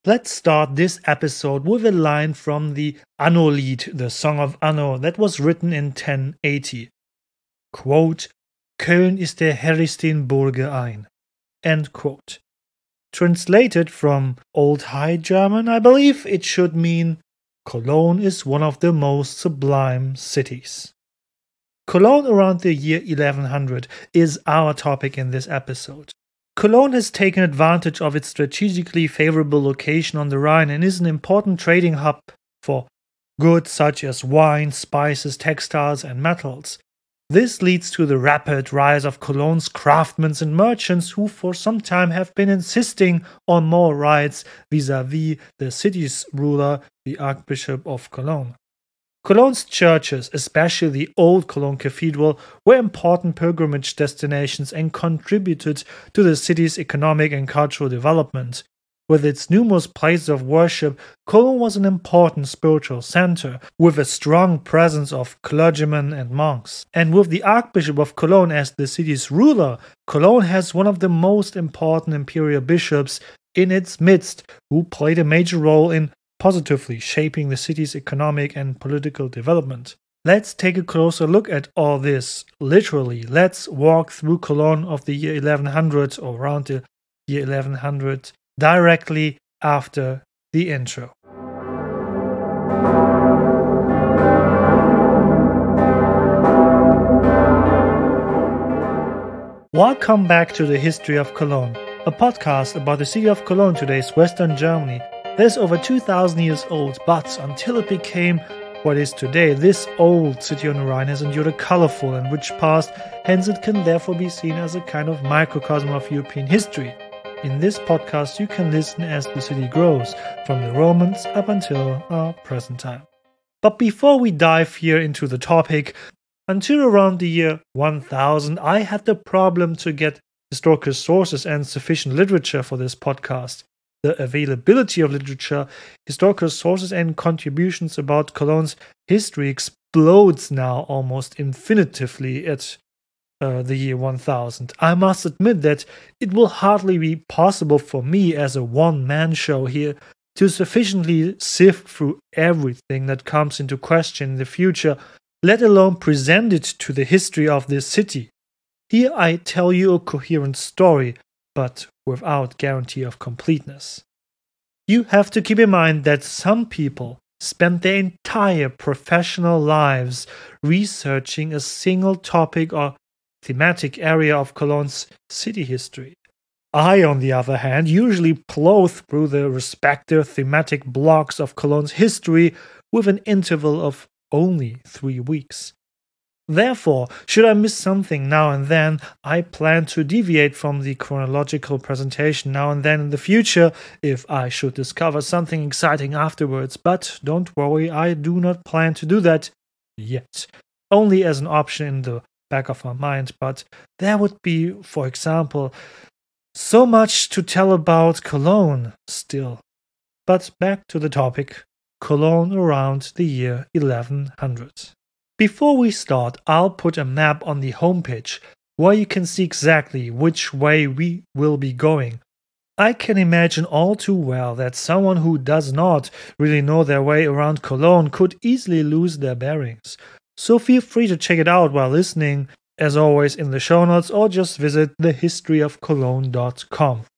Let's start this episode with a line from the Anno-Lied, the Song of Anno, that was written in 1080. Quote, Köln ist der herrlichsten Burge ein. End quote. Translated from Old High German, I believe it should mean Cologne is one of the most sublime cities. Cologne around the year 1100 is our topic in this episode. Cologne has taken advantage of its strategically favorable location on the Rhine and is an important trading hub for goods such as wine, spices, textiles, and metals. This leads to the rapid rise of Cologne's craftsmen and merchants who for some time have been insisting on more rights vis-à-vis the city's ruler, the Archbishop of Cologne. Cologne's churches, especially the Old Cologne Cathedral, were important pilgrimage destinations and contributed to the city's economic and cultural development. With its numerous places of worship, Cologne was an important spiritual center, with a strong presence of clergymen and monks. And with the Archbishop of Cologne as the city's ruler, Cologne has one of the most important imperial bishops in its midst, who played a major role in positively shaping the city's economic and political development. Let's take a closer look at all this. Literally, let's walk through Cologne of the year 1100 or around the year 1100 directly after the intro. Welcome back to the History of Cologne, a podcast about the city of Cologne, today's Western Germany. That is over 2,000 years old, but until it became what is today, this old city on the Rhine has endured a colorful and rich past, hence it can therefore be seen as a kind of microcosm of European history. In this podcast you can listen as the city grows, from the Romans up until our present time. But before we dive here into the topic, until around the year 1000 I had the problem to get historical sources and sufficient literature for this podcast. The availability of literature, historical sources, and contributions about Cologne's history explodes now almost infinitively at the year 1000. I must admit that it will hardly be possible for me as a one-man show here to sufficiently sift through everything that comes into question in the future, let alone present it to the history of this city. Here I tell you a coherent story, but without guarantee of completeness. You have to keep in mind that some people spend their entire professional lives researching a single topic or thematic area of Cologne's city history. I, on the other hand, usually plow through the respective thematic blocks of Cologne's history with an interval of only 3 weeks. Therefore, should I miss something now and then, I plan to deviate from the chronological presentation now and then in the future if I should discover something exciting afterwards. But don't worry, I do not plan to do that yet. Only as an option in the back of my mind, but there would be, for example, so much to tell about Cologne still. But back to the topic, Cologne around the year 1100. Before we start, I'll put a map on the homepage where you can see exactly which way we will be going. I can imagine all too well that someone who does not really know their way around Cologne could easily lose their bearings. So feel free to check it out while listening, as always in the show notes, or just visit thehistoryofcologne.com.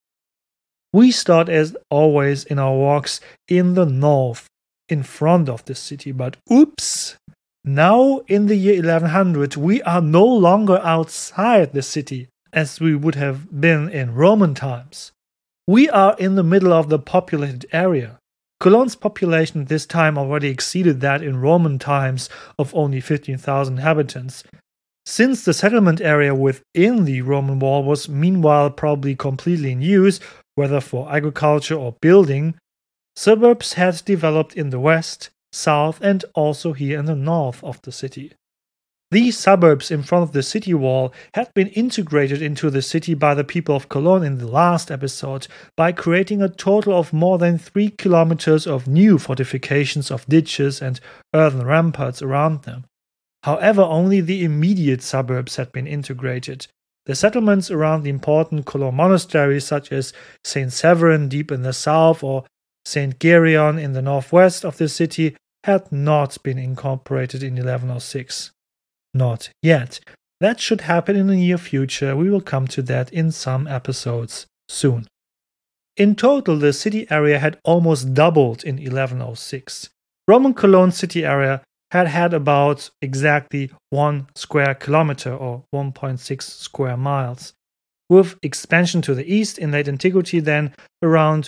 We start as always in our walks in the north, in front of the city, but oops! Now, in the year 1100, we are no longer outside the city, as we would have been in Roman times. We are in the middle of the populated area. Cologne's population at this time already exceeded that in Roman times of only 15,000 inhabitants. Since the settlement area within the Roman wall was meanwhile probably completely in use, whether for agriculture or building, suburbs had developed in the west, south, and also here in the north of the city. These suburbs in front of the city wall had been integrated into the city by the people of Cologne in the last episode by creating a total of more than 3 kilometers of new fortifications of ditches and earthen ramparts around them. However, only the immediate suburbs had been integrated. The settlements around the important Cologne monasteries such as St. Severin deep in the south or St. Gereon in the northwest of the city had not been incorporated in 1106. Not yet. That should happen in the near future. We will come to that in some episodes soon. In total, the city area had almost doubled in 1106. Roman Cologne city area had about exactly 1 square kilometer or 1.6 square miles, with expansion to the east in late antiquity then around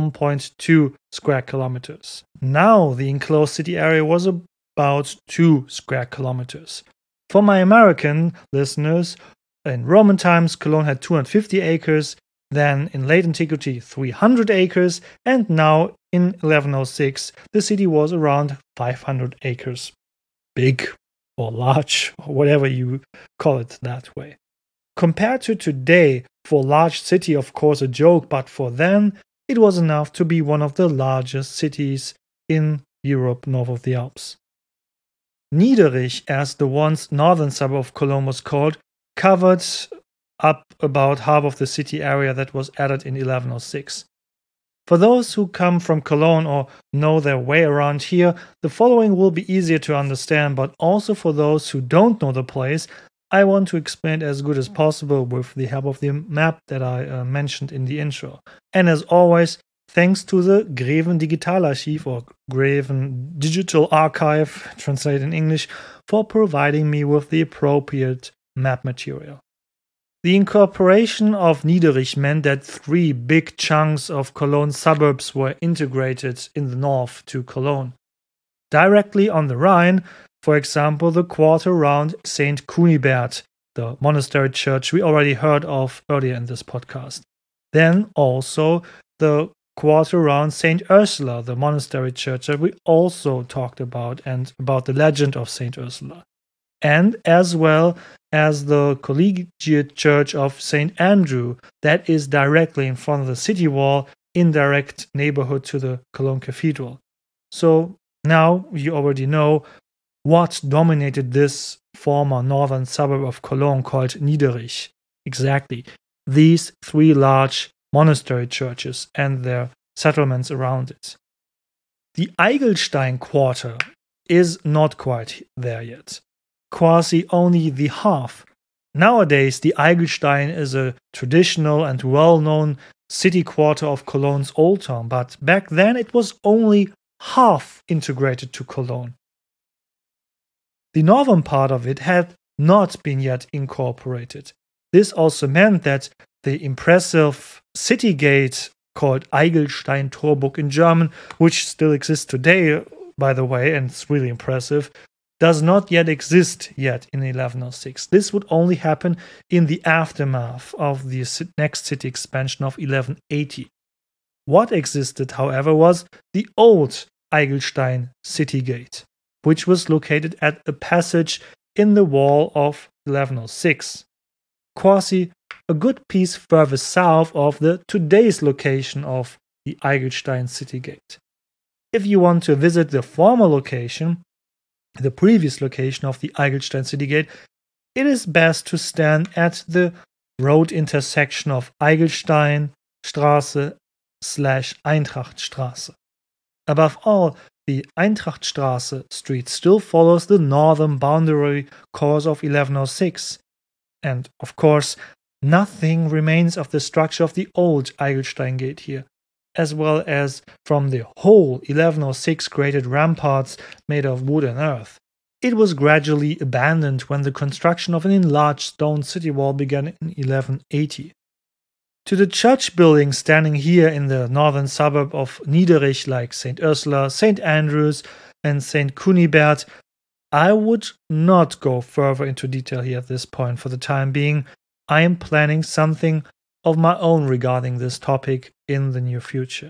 1.2 square kilometers. Now the enclosed city area was about 2 square kilometers. For my American listeners, in Roman times Cologne had 250 acres, then in late antiquity 300 acres, and now in 1106 the city was around 500 acres. Big or large, or whatever you call it that way. Compared to today, for a large city of course a joke, but for then it was enough to be one of the largest cities in Europe north of the Alps. Niederich, as the once northern suburb of Cologne was called, covered up about half of the city area that was added in 1106. For those who come from Cologne or know their way around here, the following will be easier to understand, but also for those who don't know the place, I want to explain it as good as possible with the help of the map that I mentioned in the intro. And as always, thanks to the Greven Digitalarchiv or Greven Digital Archive, translated in English, for providing me with the appropriate map material. The incorporation of Niederich meant that 3 big chunks of Cologne's suburbs were integrated in the north to Cologne. Directly on the Rhine, for example, the quarter around St. Cunibert, the monastery church we already heard of earlier in this podcast. Then also the quarter around St. Ursula, the monastery church that we also talked about, and about the legend of St. Ursula. And as well as the collegiate church of St. Andrew, that is directly in front of the city wall, in direct neighborhood to the Cologne Cathedral. So now you already know what dominated this former northern suburb of Cologne called Niederich. Exactly. These 3 large monastery churches and their settlements around it. The Eigelstein quarter is not quite there yet. Quasi only the half. Nowadays, the Eigelstein is a traditional and well-known city quarter of Cologne's old town, but back then it was only half integrated to Cologne. The northern part of it had not been yet incorporated. This also meant that the impressive city gate called Eigelstein Torburg in German, which still exists today, by the way, and it's really impressive, does not yet exist yet in 1106. This would only happen in the aftermath of the next city expansion of 1180. What existed, however, was the old Eigelstein city gate, which was located at a passage in the wall of 1106. Quasi a good piece further south of the today's location of the Eigelstein city gate. If you want to visit the former location, the previous location of the Eigelstein city gate, it is best to stand at the road intersection of Eigelstein Straße / Eintrachtstraße. Above all, the Eintrachtstraße street still follows the northern boundary course of 1106. And, of course, nothing remains of the structure of the old Eigelstein gate here, as well as from the whole 1106 created ramparts made of wood and earth. It was gradually abandoned when the construction of an enlarged stone city wall began in 1180. To the church buildings standing here in the northern suburb of Niederich, like St. Ursula, St. Andrews, and St. Cunibert, I would not go further into detail here at this point for the time being. I am planning something of my own regarding this topic in the near future.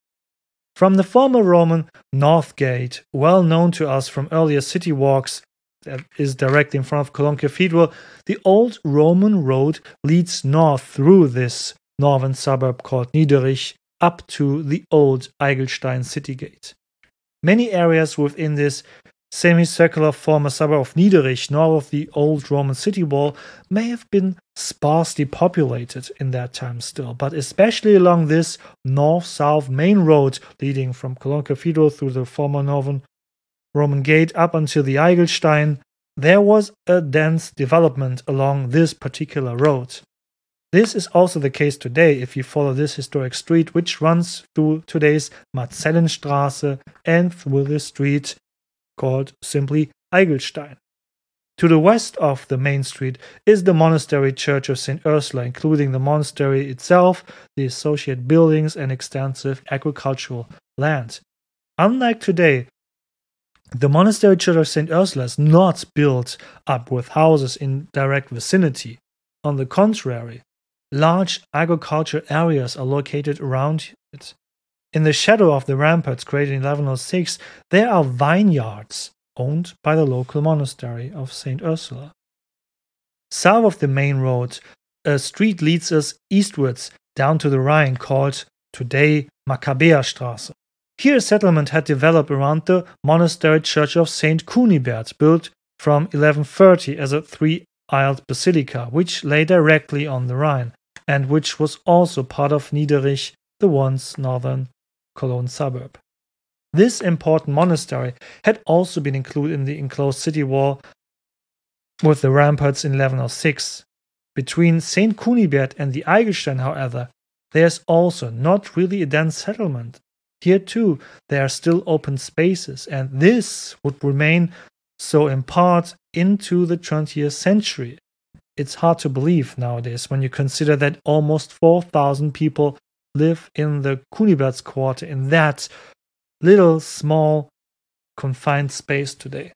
From the former Roman North Gate, well known to us from earlier city walks, that is directly in front of Cologne Cathedral, the old Roman road leads north through this northern suburb called Niederich up to the old Eigelstein city gate. Many areas within this semicircular former suburb of Niederich, north of the old Roman city wall, may have been sparsely populated in that time still, but especially along this north-south main road leading from Cologne Cathedral through the former northern Roman gate up until the Eigelstein, there was a dense development along this particular road. This is also the case today if you follow this historic street, which runs through today's Marzellenstraße and through the street called simply Eigelstein. To the west of the main street is the monastery church of St. Ursula, including the monastery itself, the associated buildings, and extensive agricultural land. Unlike today, the monastery church of St. Ursula is not built up with houses in direct vicinity. On the contrary, large agricultural areas are located around it. In the shadow of the ramparts created in 1106, there are vineyards owned by the local monastery of St. Ursula. South of the main road, a street leads us eastwards down to the Rhine called today Maccabeerstraße. Here a settlement had developed around the monastery church of St. Cunibert, built from 1130 as a three-aisled basilica, which lay directly on the Rhine, and which was also part of Niederich, the once northern Cologne suburb. This important monastery had also been included in the enclosed city wall with the ramparts in 1106. Between St. Cunibert and the Eigelstein, however, there is also not really a dense settlement. Here too, there are still open spaces, and this would remain so in part into the 20th century. It's hard to believe nowadays when you consider that almost 4,000 people live in the Kuniberts quarter in that little, small, confined space today.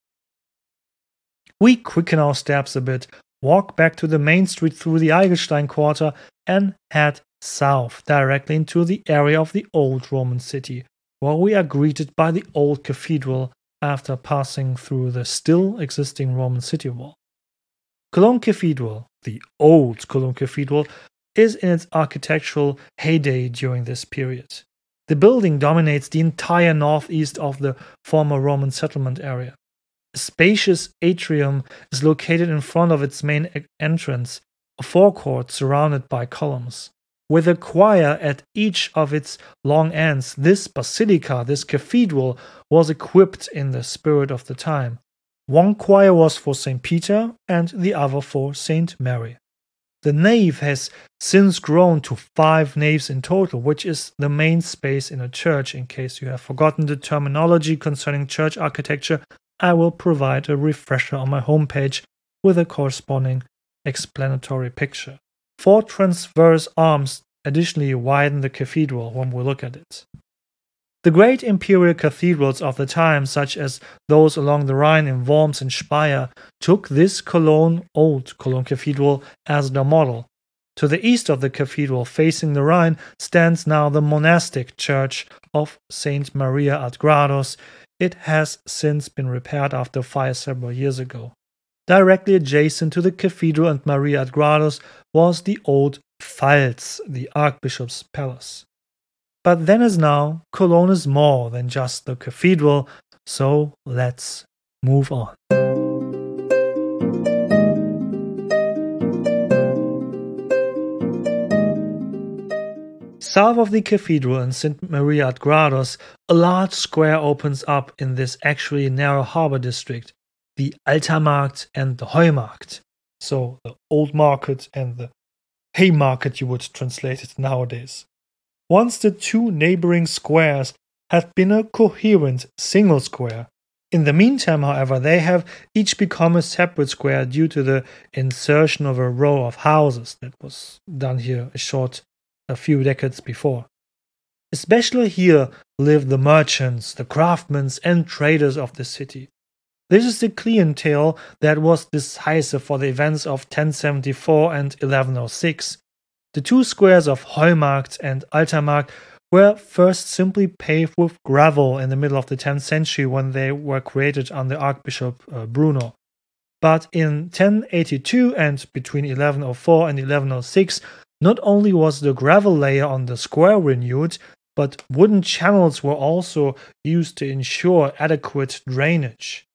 We quicken our steps a bit, walk back to the main street through the Eigelstein quarter, and head south directly into the area of the old Roman city, where we are greeted by the old cathedral after passing through the still existing Roman city wall. Cologne Cathedral, the old Cologne Cathedral, is in its architectural heyday during this period. The building dominates the entire northeast of the former Roman settlement area. A spacious atrium is located in front of its main entrance, a forecourt surrounded by columns. With a choir at each of its long ends, this basilica, this cathedral, was equipped in the spirit of the time. One choir was for St. Peter and the other for St. Mary. The nave has since grown to 5 naves in total, which is the main space in a church. In case you have forgotten the terminology concerning church architecture, I will provide a refresher on my homepage with a corresponding explanatory picture. 4 transverse arms additionally widen the cathedral when we look at it. The great imperial cathedrals of the time, such as those along the Rhine in Worms and Speyer, took this old Cologne Cathedral as their model. To the east of the cathedral, facing the Rhine, stands now the monastic church of St. Maria ad Grados. It has since been repaired after fire several years ago. Directly adjacent to the cathedral and Maria ad Grados was the old Pfalz, the Archbishop's palace. But then as now, Cologne is more than just the cathedral, so let's move on. South of the cathedral in St. Maria ad Grados, a large square opens up in this actually narrow harbor district, the Altermarkt and the Heumarkt. So the old market and the Haymarket, you would translate it nowadays. Once the 2 neighboring squares had been a coherent single square. In the meantime, however, they have each become a separate square due to the insertion of a row of houses that was done here a few decades before. Especially here live the merchants, the craftsmen, and traders of the city. This is the clientele that was decisive for the events of 1074 and 1106. The 2 squares of Heumarkt and Altermarkt were first simply paved with gravel in the middle of the 10th century when they were created under Archbishop Bruno. But in 1082 and between 1104 and 1106, not only was the gravel layer on the square renewed, but wooden channels were also used to ensure adequate drainage.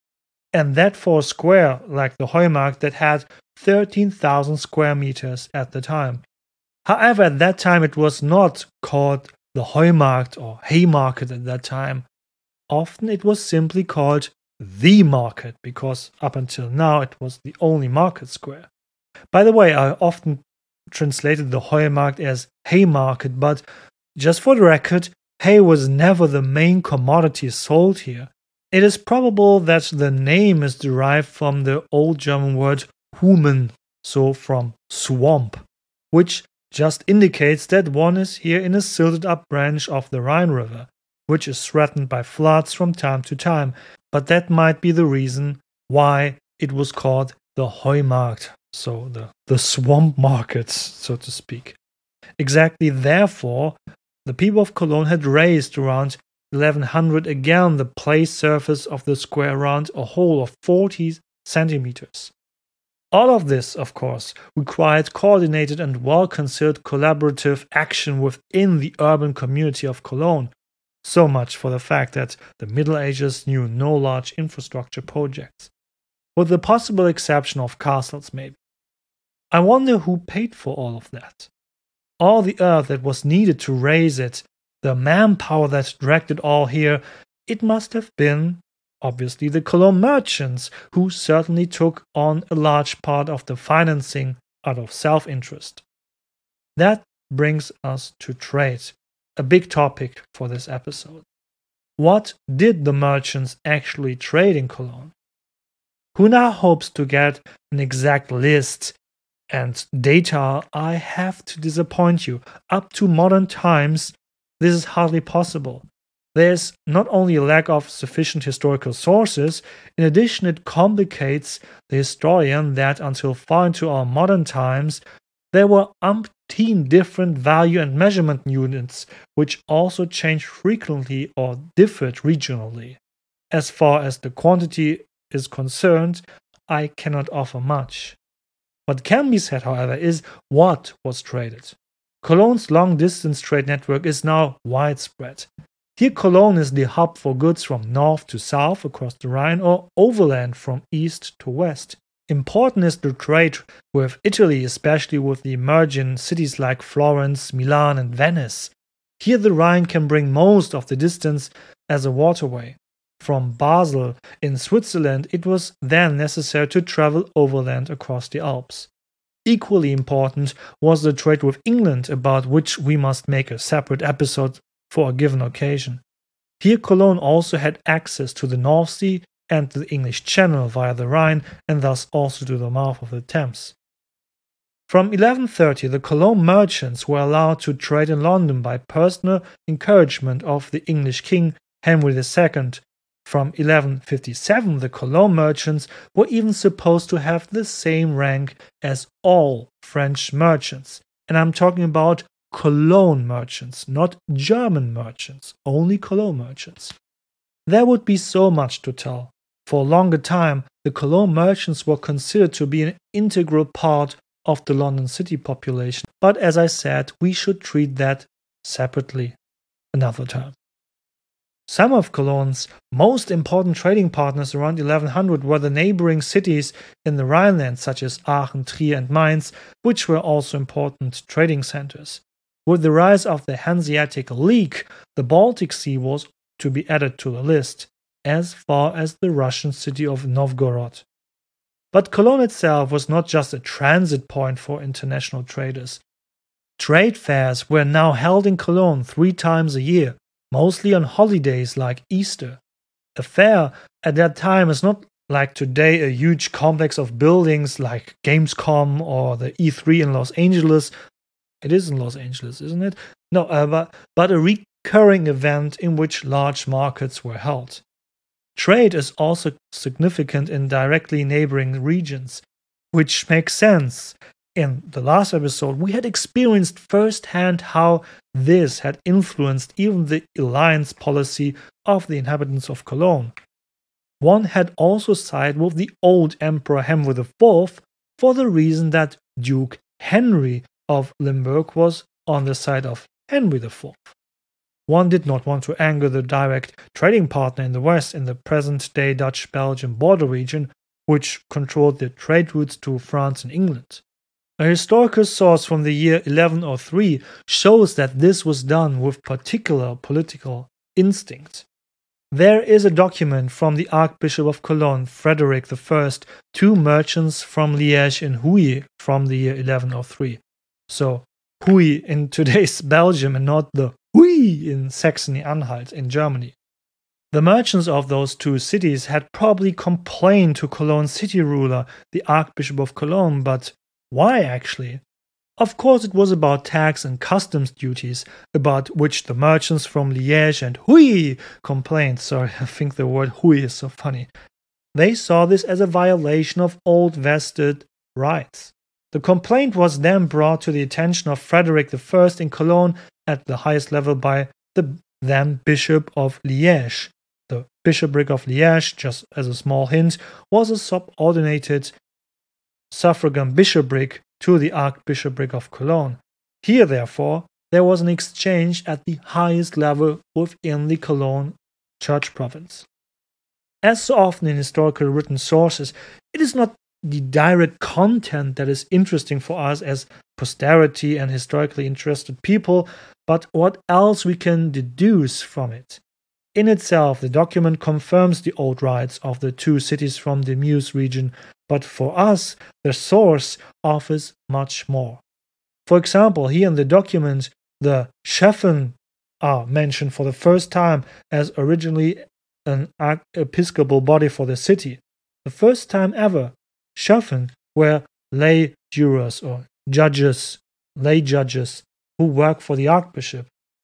and that for a square like the Heumarkt that had 13,000 square meters at the time. However, at that time it was not called the Heumarkt or Haymarket at that time. Often it was simply called the market, because up until now it was the only market square. By the way, I often translated the Heumarkt as Haymarket, but just for the record, hay was never the main commodity sold here. It is probable that the name is derived from the old German word Humen, so from swamp, which just indicates that one is here in a silted up branch of the Rhine River, which is threatened by floods from time to time, but that might be the reason why it was called the Heumarkt, so the swamp markets, so to speak. Exactly therefore, the people of Cologne had raised around 1100 again the place surface of the square around a hole of 40 centimeters. All of this, of course, required coordinated and well-considered collaborative action within the urban community of Cologne. So much for the fact that the Middle Ages knew no large infrastructure projects, with the possible exception of castles maybe. I wonder who paid for all of that. All the earth that was needed to raise it, the manpower that dragged it all here, it must have been, obviously, the Cologne merchants, who certainly took on a large part of the financing out of self-interest. That brings us to trade, a big topic for this episode. What did the merchants actually trade in Cologne? Who now hopes to get an exact list and data? I have to disappoint you. Up to modern times, this is hardly possible. There's not only a lack of sufficient historical sources, in addition it complicates the historian that until far into our modern times, there were umpteen different value and measurement units, which also changed frequently or differed regionally. As far as the quantity is concerned, I cannot offer much. What can be said, however, is what was traded. Cologne's long-distance trade network is now widespread. Here Cologne is the hub for goods from north to south across the Rhine or overland from east to west. Important is the trade with Italy, especially with the emerging cities like Florence, Milan and Venice. Here the Rhine can bring most of the distance as a waterway. From Basel in Switzerland, it was then necessary to travel overland across the Alps. Equally important was the trade with England, about which we must make a separate episode for a given occasion. Here Cologne also had access to the North Sea and the English Channel via the Rhine, and thus also to the mouth of the Thames. From 1130, the Cologne merchants were allowed to trade in London by personal encouragement of the English king Henry II. From 1157, the Cologne merchants were even supposed to have the same rank as all French merchants. And I'm talking about Cologne merchants, not German merchants, only Cologne merchants. There would be so much to tell. For a longer time, the Cologne merchants were considered to be an integral part of the London city population. But as I said, we should treat that separately another time. Some of Cologne's most important trading partners around 1100 were the neighboring cities in the Rhineland, such as Aachen, Trier and Mainz, which were also important trading centers. With the rise of the Hanseatic League, the Baltic Sea was to be added to the list, as far as the Russian city of Novgorod. But Cologne itself was not just a transit point for international traders. Trade fairs were now held in Cologne 3 times a year, mostly on holidays like Easter. A fair at that time is not like today a huge complex of buildings like Gamescom or the E3 in Los Angeles. It is in Los Angeles, isn't it? No, but a recurring event in which large markets were held. Trade is also significant in directly neighboring regions, which makes sense. In the last episode, we had experienced firsthand how this had influenced even the alliance policy of the inhabitants of Cologne. One had also sided with the old Emperor Henry IV for the reason that Duke Henry of Limburg was on the side of Henry IV. one did not want to anger the direct trading partner in the west in the present-day Dutch-Belgian border region, which controlled the trade routes to France and England. A historical source from the year 1103 shows that this was done with particular political instinct. There is a document from the Archbishop of Cologne, Frederick I, to merchants from Liège in Huy from the year 1103. So, Huy in today's Belgium and not the Huy in Saxony-Anhalt in Germany. The merchants of those two cities had probably complained to Cologne's city ruler, the Archbishop of Cologne, but why actually? Of course, it was about tax and customs duties, about which the merchants from Liège and Huy complained. Sorry, I think the word Huy is so funny. They saw this as a violation of old vested rights. The complaint was then brought to the attention of Frederick I in Cologne at the highest level by the then Bishop of Liège. The bishopric of Liège, just as a small hint, was a subordinated suffragan bishopric to the Archbishopric of Cologne. Here, therefore, there was an exchange at the highest level within the Cologne church province. As so often in historical written sources, it is not the direct content that is interesting for us as posterity and historically interested people, but what else we can deduce from it. In itself, the document confirms the old rights of the two cities from the Meuse region, but for us, the source offers much more. For example, here in the document, the Schöffen are mentioned for the first time as originally an episcopal body for the city. The first time ever, Schöffen were lay jurors or judges, lay judges who work for the archbishop.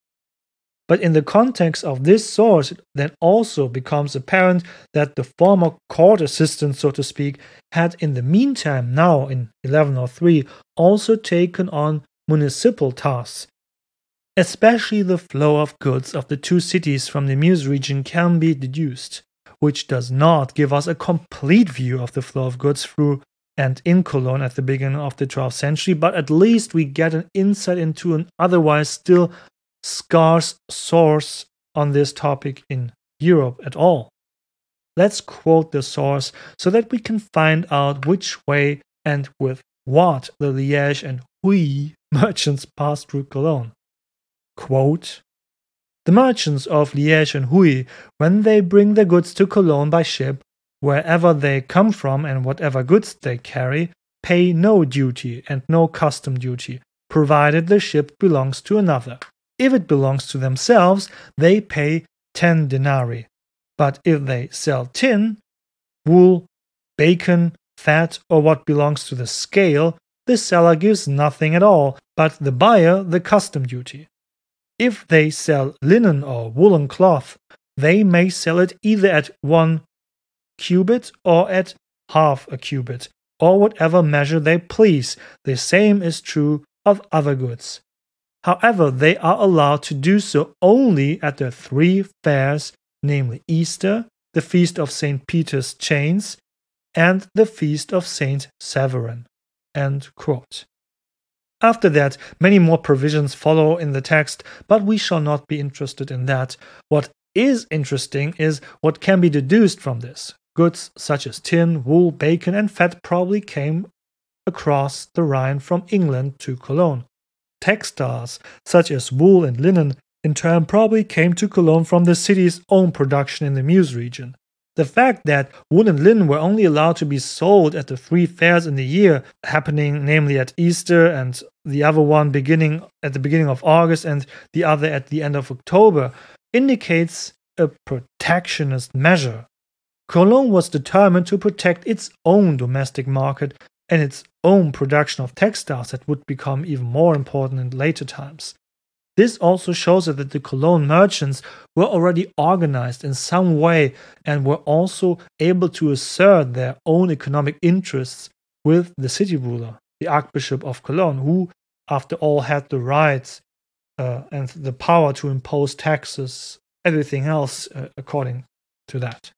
But in the context of this source, it then also becomes apparent that the former court assistant, so to speak, had in the meantime, now in 1103, also taken on municipal tasks. Especially the flow of goods of the two cities from the Meuse region can be deduced, which does not give us a complete view of the flow of goods through and in Cologne at the beginning of the 12th century, but at least we get an insight into an otherwise still scarce source on this topic in Europe at all. Let's quote the source so that we can find out which way and with what the Liège and Huy merchants passed through Cologne. Quote, "The merchants of Liège and Huy, when they bring their goods to Cologne by ship, wherever they come from and whatever goods they carry, pay no duty and no custom duty, provided the ship belongs to another. If it belongs to themselves, they pay 10 denarii. But if they sell tin, wool, bacon, fat, or what belongs to the scale, the seller gives nothing at all, but the buyer the custom duty. If they sell linen or woolen cloth, they may sell it either at 1 cubit or at half a cubit, or whatever measure they please. The same is true of other goods. However, they are allowed to do so only at the 3 fairs, namely Easter, the Feast of St. Peter's Chains, and the Feast of St. Severin." End quote. After that, many more provisions follow in the text, but we shall not be interested in that. What is interesting is what can be deduced from this. Goods such as tin, wool, bacon, and fat probably came across the Rhine from England to Cologne. Textiles, such as wool and linen, in turn probably came to Cologne from the city's own production in the Meuse region. The fact that wool and linen were only allowed to be sold at the 3 fairs in the year, happening namely at Easter and the other one beginning at the beginning of August and the other at the end of October, indicates a protectionist measure. Cologne was determined to protect its own domestic market and its own production of textiles that would become even more important in later times. This also shows that the Cologne merchants were already organized in some way and were also able to assert their own economic interests with the city ruler, the Archbishop of Cologne, who, after all, had the rights and the power to impose taxes, everything else according to that.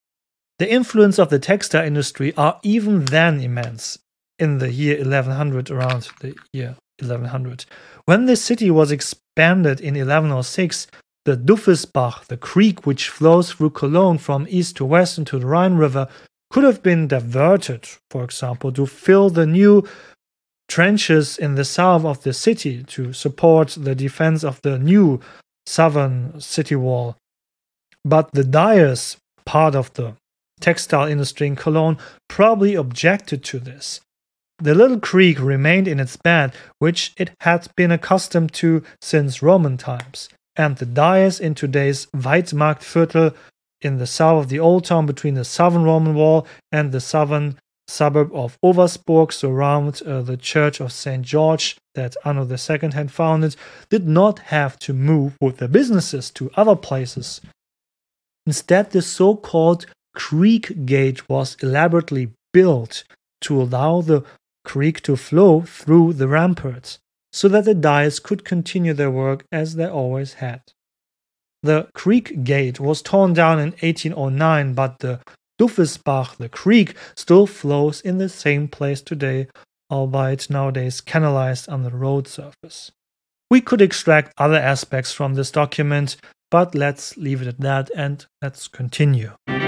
The influence of the textile industry are even then immense in the year 1100, around the year 1100. When the city was expanded in 1106, The Duffesbach, the creek which flows through Cologne from east to west into the Rhine River, could have been diverted, for example, to fill the new trenches in the south of the city to support the defense of the new southern city wall. But the dyers, part of the textile industry in Cologne, probably objected to this. The little creek remained in its bed, which it had been accustomed to since Roman times, and the dyers in today's Weidmarktviertel in the south of the Old Town between the southern Roman wall and the southern suburb of Oversburg, so around the church of St. George that Anno II had founded, did not have to move with their businesses to other places. Instead, the so-called creek gate was elaborately built to allow the creek to flow through the ramparts, so that the dyers could continue their work as they always had. The creek gate was torn down in 1809, but the Duffesbach, the creek, still flows in the same place today, albeit nowadays canalized on the road surface. We could extract other aspects from this document, but let's leave it at that and let's continue.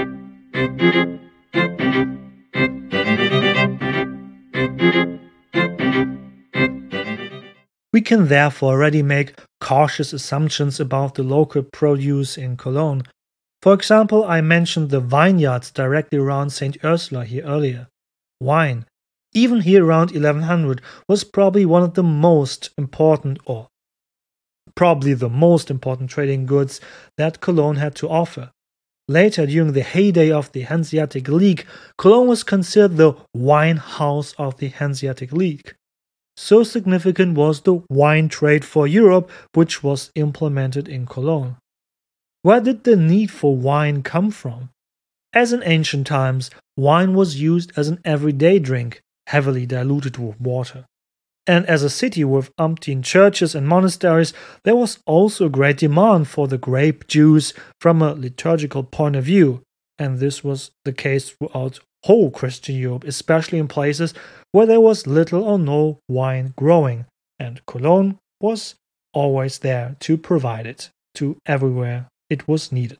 We can therefore already make cautious assumptions about the local produce in Cologne. For example, I mentioned the vineyards directly around St. Ursula here earlier. Wine, even here around 1100, was probably one of the most important, or probably the most important trading goods that Cologne had to offer. Later, during the heyday of the Hanseatic League, Cologne was considered the wine house of the Hanseatic League. So significant was the wine trade for Europe, which was implemented in Cologne. Where did the need for wine come from? As in ancient times, wine was used as an everyday drink, heavily diluted with water. And as a city with umpteen churches and monasteries, there was also a great demand for the grape juice from a liturgical point of view, and this was the case throughout whole Christian Europe, especially in places where there was little or no wine growing, and Cologne was always there to provide it to everywhere it was needed.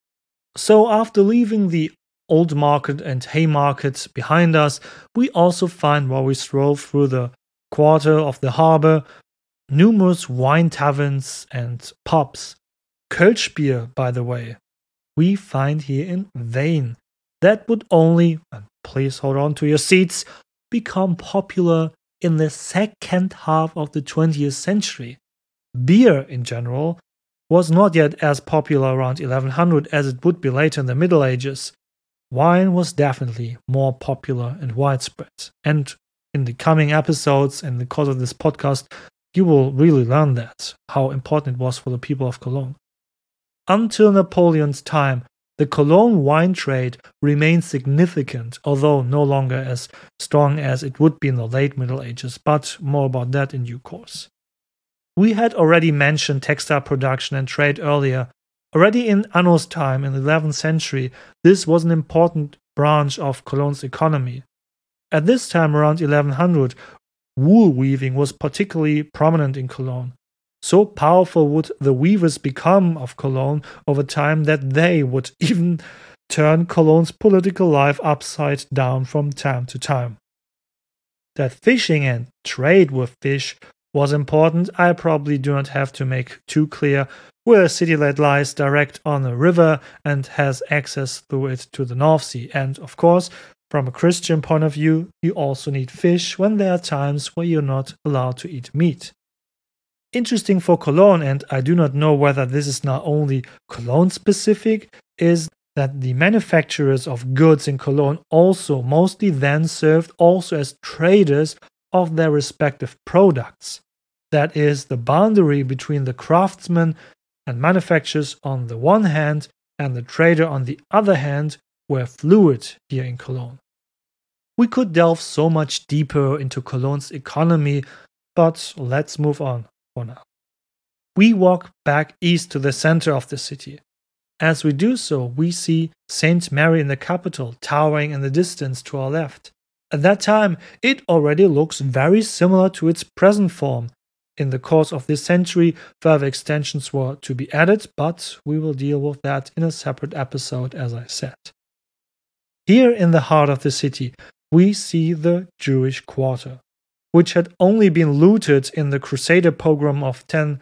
So after leaving the Old Market and Haymarket behind us, we also find, while we stroll through the quarter of the harbor, numerous wine taverns and pubs. Kölschbier, by the way, we find here in vain. That would only, and please hold on to your seats, become popular in the second half of the 20th century. Beer, in general, was not yet as popular around 1100 as it would be later in the Middle Ages. Wine was definitely more popular and widespread. And in the coming episodes and the course of this podcast, you will really learn that, how important it was for the people of Cologne. Until Napoleon's time, the Cologne wine trade remained significant, although no longer as strong as it would be in the late Middle Ages, but more about that in due course. We had already mentioned textile production and trade earlier. Already in Anno's time, in the 11th century, this was an important branch of Cologne's economy. At this time, around 1100, wool weaving was particularly prominent in Cologne. So powerful would the weavers become of Cologne over time that they would even turn Cologne's political life upside down from time to time. That fishing and trade with fish was important, I probably do not have to make too clear. We're a city that lies direct on a river and has access through it to the North Sea. And of course, from a Christian point of view, you also need fish when there are times where you're not allowed to eat meat. Interesting for Cologne, and I do not know whether this is not only Cologne specific, is that the manufacturers of goods in Cologne also mostly then served also as traders of their respective products. That is, the boundary between the craftsmen and manufacturers on the one hand and the trader on the other hand were fluid here in Cologne. We could delve so much deeper into Cologne's economy, but let's move on for now. We walk back east to the center of the city. As we do so, we see St. Mary in the capital towering in the distance to our left. At that time, it already looks very similar to its present form. In the course of this century, further extensions were to be added, but we will deal with that in a separate episode, as I said. Here in the heart of the city, we see the Jewish quarter, which had only been looted in the Crusader pogrom of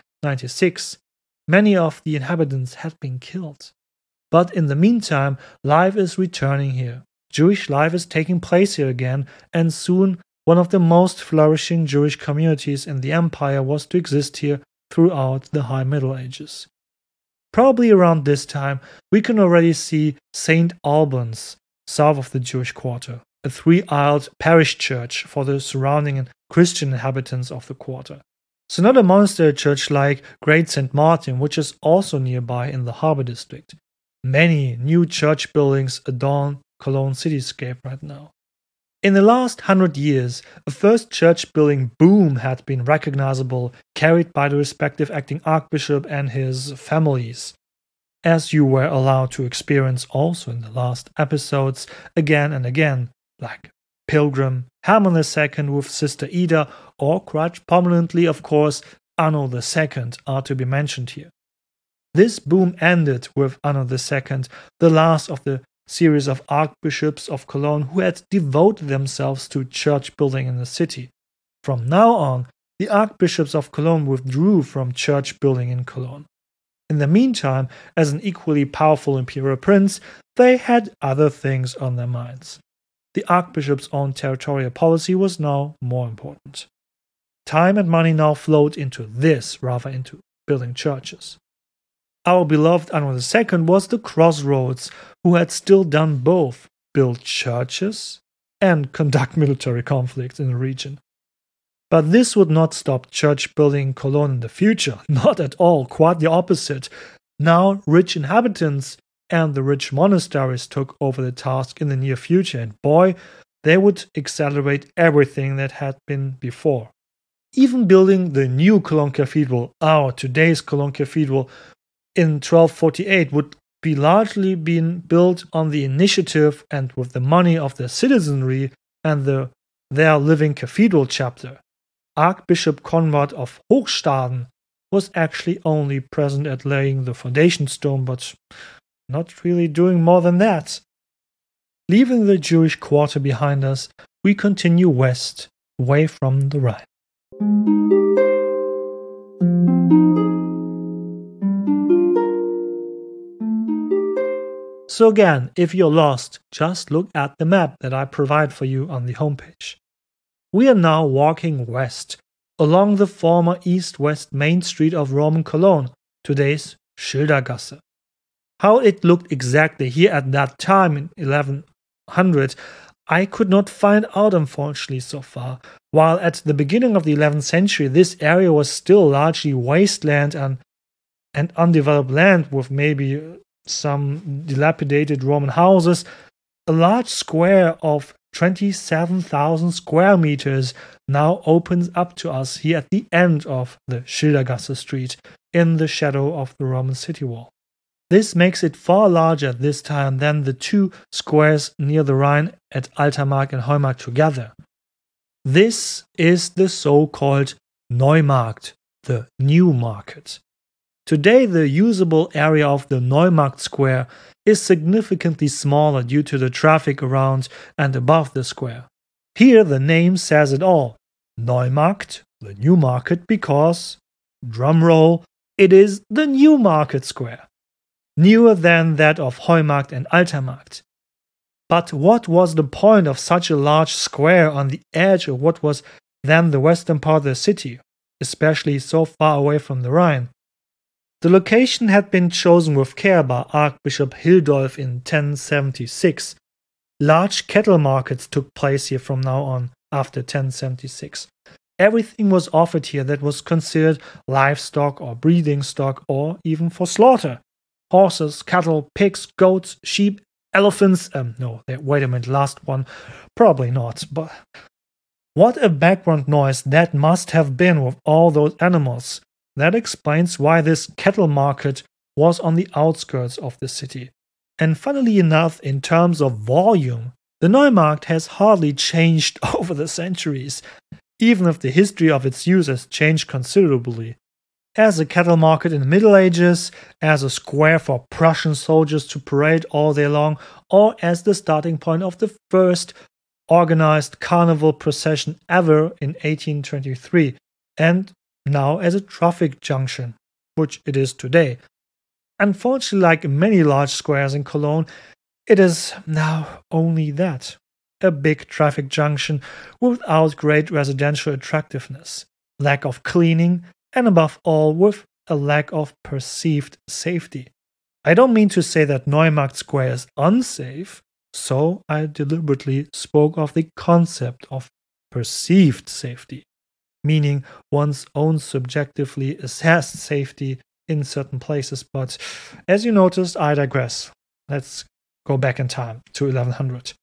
1096. Many of the inhabitants had been killed. But in the meantime, life is returning here. Jewish life is taking place here again, and soon one of the most flourishing Jewish communities in the empire was to exist here throughout the High Middle Ages. Probably around this time, we can already see St. Albans, south of the Jewish quarter, a three-aisled parish church for the surrounding and Christian inhabitants of the quarter. So not a monastery church like Great St. Martin, which is also nearby in the harbor district. Many new church buildings adorn Cologne cityscape right now. In the last 100 years, a first church building boom had been recognizable, carried by the respective acting archbishop and his families, as you were allowed to experience also in the last episodes again and again, like Pilgrim, Hermann II with Sister Ida, or quite prominently, of course, Anno II are to be mentioned here. This boom ended with Anno II, the last of the series of archbishops of Cologne who had devoted themselves to church building in the city. From now on, the archbishops of Cologne withdrew from church building in Cologne. In the meantime, as an equally powerful imperial prince, they had other things on their minds. The archbishop's own territorial policy was now more important. Time and money now flowed into this rather into building churches. Our beloved Anno II was the crossroads who had still done both, build churches and conduct military conflicts in the region. But this would not stop church building in Cologne in the future, not at all, quite the opposite. Now rich inhabitants and the rich monasteries took over the task in the near future, and boy, they would accelerate everything that had been before. Even building the new Cologne Cathedral, today's Cologne Cathedral, in 1248 would be largely been built on the initiative and with the money of the citizenry and their living cathedral chapter. Archbishop Konrad of Hochstaden was actually only present at laying the foundation stone, but not really doing more than that. Leaving the Jewish quarter behind us, we continue west, away from the Rhine. So again, if you're lost, just look at the map that I provide for you on the homepage. We are now walking west, along the former east-west main street of Roman Cologne, today's Schildergasse. How it looked exactly here at that time in 1100, I could not find out unfortunately so far, while at the beginning of the 11th century this area was still largely wasteland and undeveloped land with maybe some dilapidated Roman houses. A large square of 27,000 square meters now opens up to us here at the end of the Schildergasse street in the shadow of the Roman city wall. This makes it far larger at this time than the two squares near the Rhine at Altermarkt and Heumarkt together. This is the so-called Neumarkt, the new market. Today the usable area of the Neumarkt square is significantly smaller due to the traffic around and above the square. Here the name says it all. Neumarkt, the new market, because, drumroll, it is the new market square. Newer than that of Heumarkt and Altermarkt. But what was the point of such a large square on the edge of what was then the western part of the city, especially so far away from the Rhine? The location had been chosen with care by Archbishop Hildolf in 1076. Large cattle markets took place here from now on after 1076. Everything was offered here that was considered livestock or breeding stock or even for slaughter. Horses, cattle, pigs, goats, sheep, elephants. Wait a minute, last one. Probably not, but what a background noise that must have been with all those animals. That explains why this cattle market was on the outskirts of the city. And funnily enough, in terms of volume, the Neumarkt has hardly changed over the centuries. even if the history of its use has changed considerably. As a cattle market in the Middle Ages, as a square for Prussian soldiers to parade all day long, or as the starting point of the first organized carnival procession ever in 1823, and now as a traffic junction, which it is today. Unfortunately, like many large squares in Cologne, it is now only that, a big traffic junction without great residential attractiveness, lack of cleaning, and above all with a lack of perceived safety. I don't mean to say that Neumarkt Square is unsafe, so I deliberately spoke of the concept of perceived safety, meaning one's own subjectively assessed safety in certain places. But as you noticed, I digress. Let's go back in time to 1100.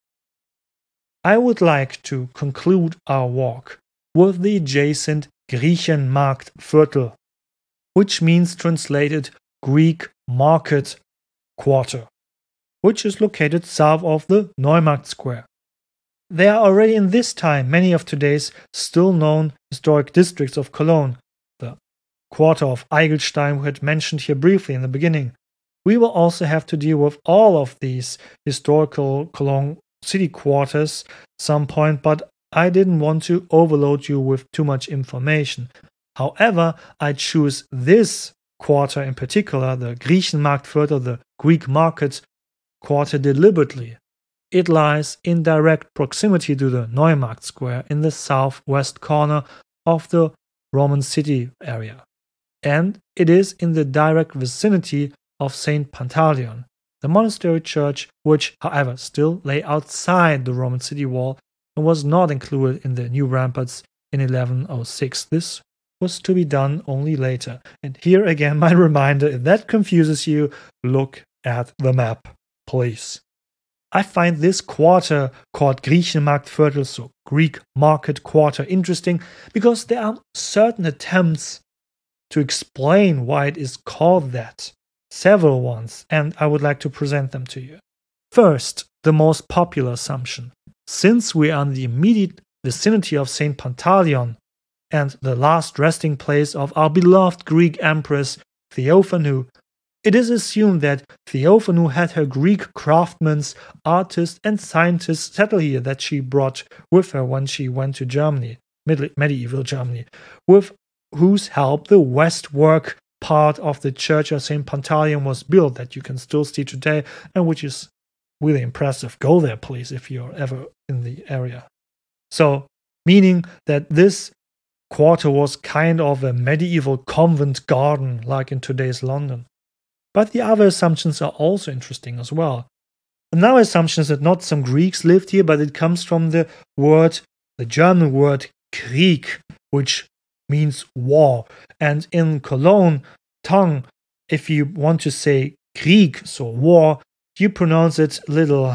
I would like to conclude our walk with the adjacent Griechenmarktviertel, which means translated Greek market quarter, which is located south of the Neumarkt Square. There are already in this time many of today's still known historic districts of Cologne, the quarter of Eigelstein we had mentioned here briefly in the beginning. We will also have to deal with all of these historical Cologne city quarters some point, but I didn't want to overload you with too much information. However, I choose this quarter in particular, the Griechenmarktviertel, the Greek market quarter, deliberately. It lies in direct proximity to the Neumarkt Square in the southwest corner of the Roman city area. And it is in the direct vicinity of St. Pantaleon, the monastery church, which, however, still lay outside the Roman city wall and was not included in the new ramparts in 1106. This was to be done only later. And here again, my reminder, if that confuses you, look at the map, please. I find this quarter called Griechenmarktviertel, so Greek market quarter, interesting because there are certain attempts to explain why it is called that. Several ones, and I would like to present them to you. First, the most popular assumption. Since we are in the immediate vicinity of St. Pantaleon and the last resting place of our beloved Greek empress Theophanu, it is assumed that Theophanu had her Greek craftsmen, artists, and scientists settle here that she brought with her when she went to Germany, medieval Germany, with whose help the westwork part of the Church of St. Pantaleon was built that you can still see today and which is really impressive. Go there, please, if you're ever in the area. So, meaning that this quarter was kind of a medieval convent garden like in today's London. But the other assumptions are also interesting as well. Another assumption is that not some Greeks lived here, but it comes from the German word Krieg, which means war. And in Cologne tongue, if you want to say Krieg, so war, you pronounce it a little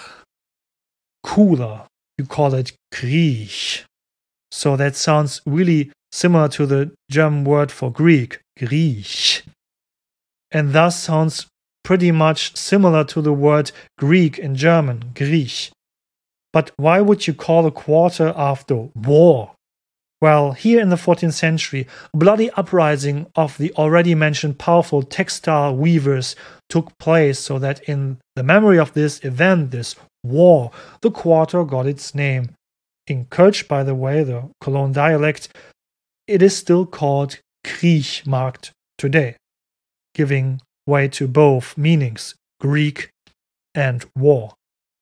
cooler. You call it Krieg. So that sounds really similar to the German word for Greek, Griech. And thus sounds pretty much similar to the word Greek in German, Griech. But why would you call a quarter after war? Well, here in the 14th century, a bloody uprising of the already mentioned powerful textile weavers took place so that in the memory of this event, this war, the quarter got its name. In Kölsch, by the way, the Cologne dialect, it is still called Kriechmarkt today, giving way to both meanings, Greek and war.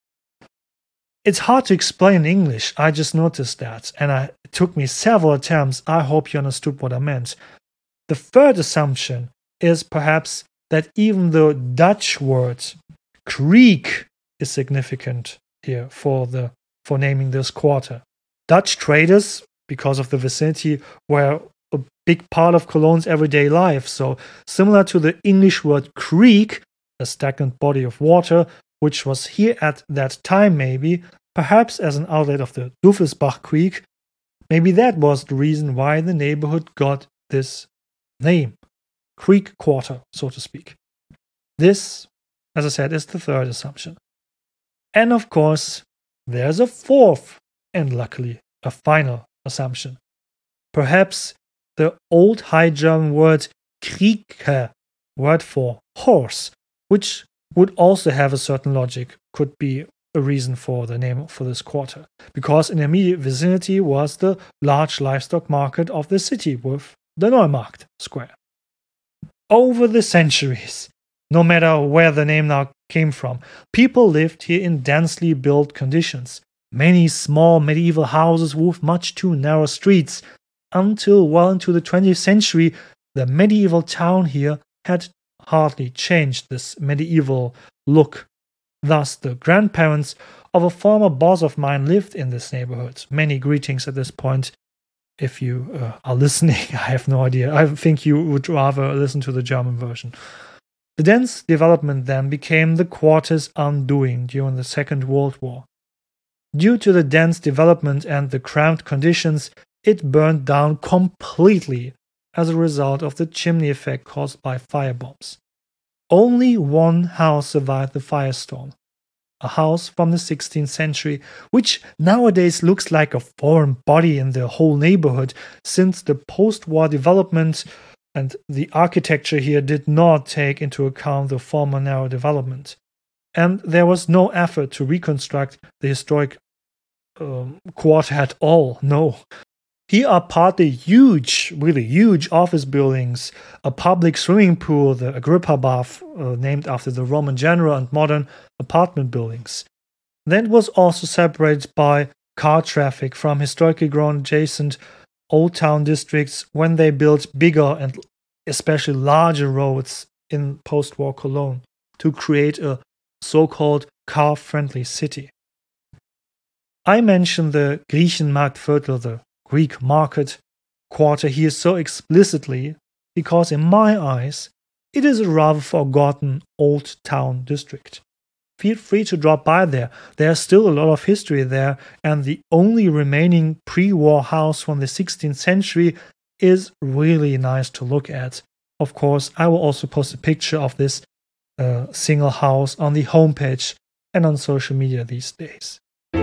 It's hard to explain in English, I just noticed that, and it took me several attempts. I hope you understood what I meant. The third assumption is perhaps that even the Dutch word Krieg is significant here for naming this quarter. Dutch traders, because of the vicinity, were a big part of Cologne's everyday life, so similar to the English word creek, a stagnant body of water, which was here at that time maybe, perhaps as an outlet of the Duffesbach Creek, maybe that was the reason why the neighborhood got this name, Creek Quarter, so to speak. This, as I said, is the third assumption. And of course, there's a fourth, and luckily a final assumption. Perhaps the old High German word Krieke, word for horse, which would also have a certain logic, could be a reason for the name for this quarter, because in the immediate vicinity was the large livestock market of the city with the Neumarkt Square. Over the centuries, no matter where the name now came from, people lived here in densely built conditions. Many small medieval houses with much too narrow streets. Until well into the 20th century, the medieval town here had hardly changed this medieval look. Thus, the grandparents of a former boss of mine lived in this neighborhood. Many greetings at this point. If you are listening, I have no idea. I think you would rather listen to the German version. The dense development then became the quarter's undoing during the Second World War. Due to the dense development and the cramped conditions, it burned down completely as a result of the chimney effect caused by firebombs. Only one house survived the firestorm, a house from the 16th century, which nowadays looks like a foreign body in the whole neighborhood, since the post-war development and the architecture here did not take into account the former narrow development. And there was no effort to reconstruct the historic quarter at all, no. Here are partly huge, really huge office buildings, a public swimming pool, the Agrippa bath, named after the Roman general, and modern apartment buildings. Then it was also separated by car traffic from historically grown adjacent old town districts when they built bigger and especially larger roads in post-war Cologne to create a so-called car-friendly city. I mentioned the Griechenmarktviertel, the Greek market quarter here so explicitly because in my eyes it is a rather forgotten old town district. Feel free to drop by there. There's still a lot of history there, and the only remaining pre-war house from the 16th century is really nice to look at. Of course, I will also post a picture of this single house on the homepage and on social media these days.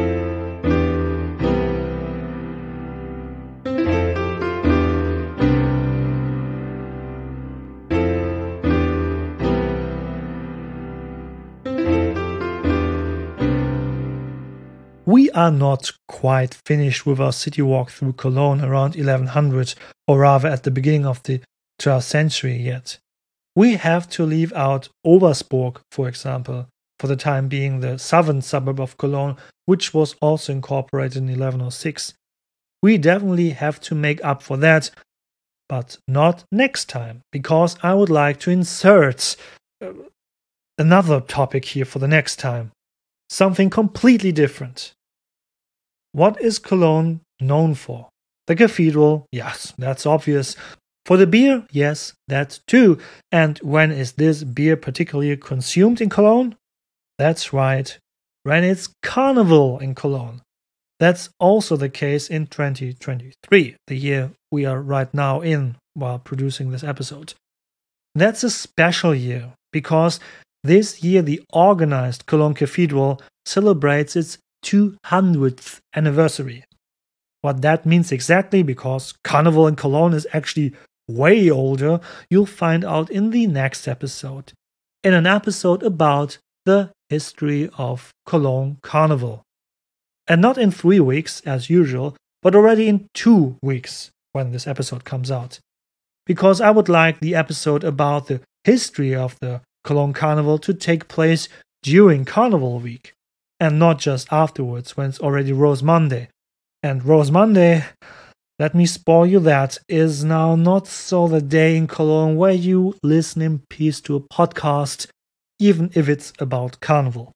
We are not quite finished with our city walk through Cologne around 1100, or rather at the beginning of the 12th century yet. We have to leave out Obersburg, for example, for the time being the southern suburb of Cologne, which was also incorporated in 1106. We definitely have to make up for that, but not next time, because I would like to insert another topic here for the next time. Something completely different. What is Cologne known for? The cathedral, yes, that's obvious. For the beer, yes, that too. And when is this beer particularly consumed in Cologne? That's right, when it's Carnival in Cologne. That's also the case in 2023, the year we are right now in while producing this episode. That's a special year because this year the organized Cologne Cathedral celebrates its 200th anniversary. What that means exactly, because Carnival in Cologne is actually way older, you'll find out in the next episode. In an episode about the history of Cologne Carnival. And not in 3 weeks, as usual, but already in 2 weeks when this episode comes out. Because I would like the episode about the history of the Cologne Carnival to take place during Carnival Week, and not just afterwards when it's already Rose Monday. And Rose Monday, let me spoil you that, is now not so the day in Cologne where you listen in peace to a podcast, even if it's about Carnival.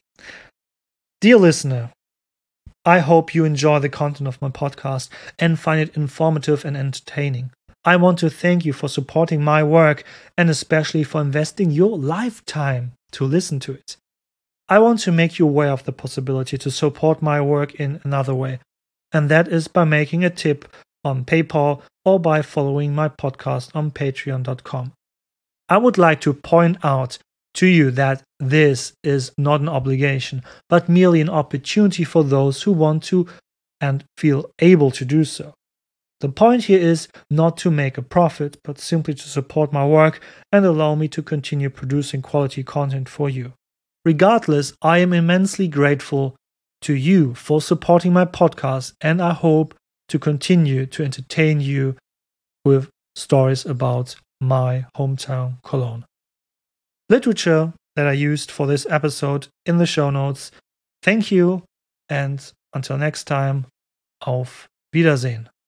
Dear listener, I hope you enjoy the content of my podcast and find it informative and entertaining. I want to thank you for supporting my work and especially for investing your lifetime to listen to it. I want to make you aware of the possibility to support my work in another way, and that is by making a tip on PayPal or by following my podcast on patreon.com. I would like to point out to you that this is not an obligation, but merely an opportunity for those who want to and feel able to do so. The point here is not to make a profit, but simply to support my work and allow me to continue producing quality content for you. Regardless, I am immensely grateful to you for supporting my podcast, and I hope to continue to entertain you with stories about my hometown, Cologne. Literature that I used for this episode in the show notes. Thank you, and until next time, auf Wiedersehen.